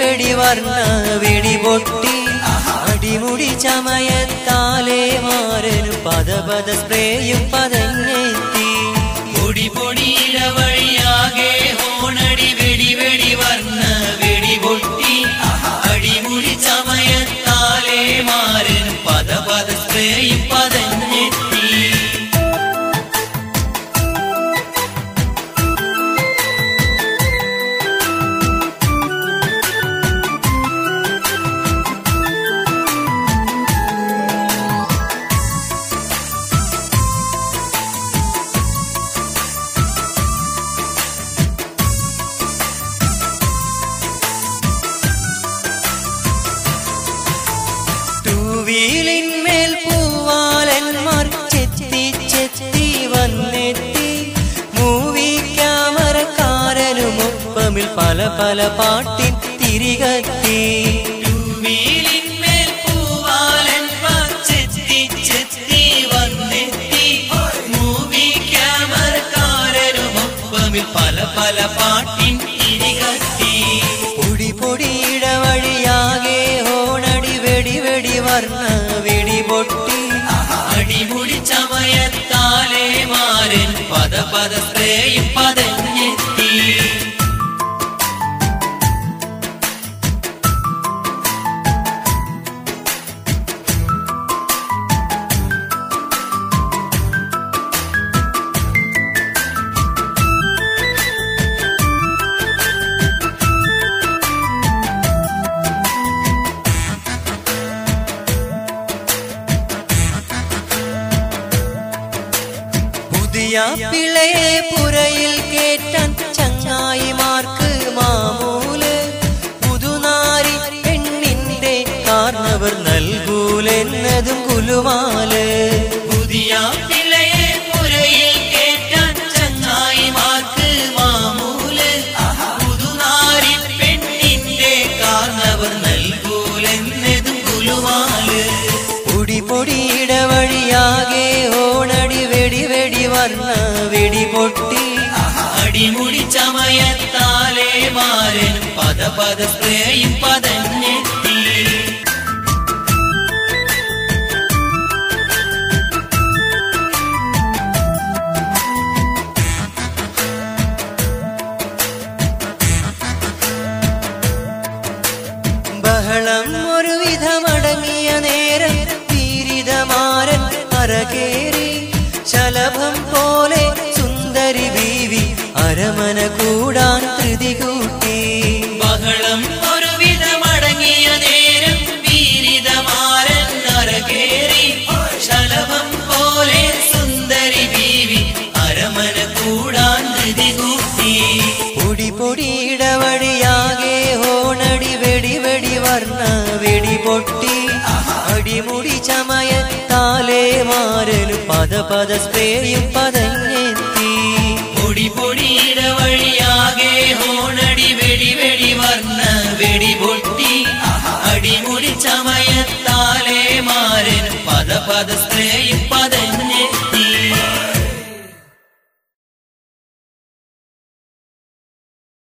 വെടി വർണ്ണ വെടി പൊട്ടി അടിമുടി ചമയത്താലേ മാരനും പദ പദ സ്പ്രേയും പതഞ്ഞെത്തി പൊടി പൊടിയില വഴിയാകെ ഹോണടി വെടി വെടി വർണ്ണ വെടി പൊട്ടി അടിമുടി ചമയത്താലേ മാരനും പദ പദ സ്പ്രേയും പതഞ്ഞെത്തി വീലിന്മേൽ പൂവാലന്മാർ ചെത്തി ചെത്തി വന്നെത്തി മൂവി ക്യാമറക്കാരനുമൊപ്പമിൽ പല പല പാട്ടിൻ തിരികത്തി വീലിന്മേൽ പൂവാലന്മാർ ചെത്തി ചെത്തി വന്നെത്തി മൂവി ക്യാമറക്കാരനുമൊപ്പമിൽ പല പല പാട്ടിൻ തിരികത്തി പൊടി പൊടിയിട വഴിയാകെ ഹോണടി വെടി വെടി വർണ്ണ വെടി പൊട്ടി അടിമുടി ചമയത്താലേ മാരൻ പദ പദ സ്പ്രേയും പതഞ്ഞെത്തി പിളയെ പുരയിൽ കേറ്റാൻ ചങ്ങായിമാർക്ക് മാമൂല് പുതുനാരി പെണ്ണിന്റെ കാർന്നവർ നൽകൂലെന്നതും കുലുമാല് പുതിയ പിളയെ പുരയിൽ കേറ്റാൻ ചങ്ങായിമാർക്ക് മാമൂല് പുതുനാരി പെണ്ണിന്റെ കാർന്നവർ നൽകൂലെന്നതും കുലുമാല് പൊടി പൊടിയിട വഴിയാകെ ഓണടി വെടി വെടി വർണ്ണ വെടി പൊട്ടി അടിമുടി ചമയത്താലേ മാരനും പദ പദ സ്പ്രേയും പതഞ്ഞെത്തി ബഹളം ഒരു വിധമടങ്ങിയ നേരം പീരിതമാരൻ അരകേറി ശലഭം പോലെ സുന്ദരി ബീവി അരമന കൂടാൻ ധൃതി കൂട്ടി ബഹളം ഒരു വിധമടങ്ങിയ നേരം പീരിതമാരൻ അരകേറി ശലഭം പോലെ സുന്ദരി ബീവി അരമന കൂടാൻ ധൃതി കൂട്ടി പൊടി പൊടിയിട വഴിയാകെ ഹോണടി വെടി വെടി വർണ്ണ വെടി പൊട്ടി അടിമുടി ചമയത്താലേ മാരനും പദ പദ സ്പ്രേയും പതഞ്ഞെ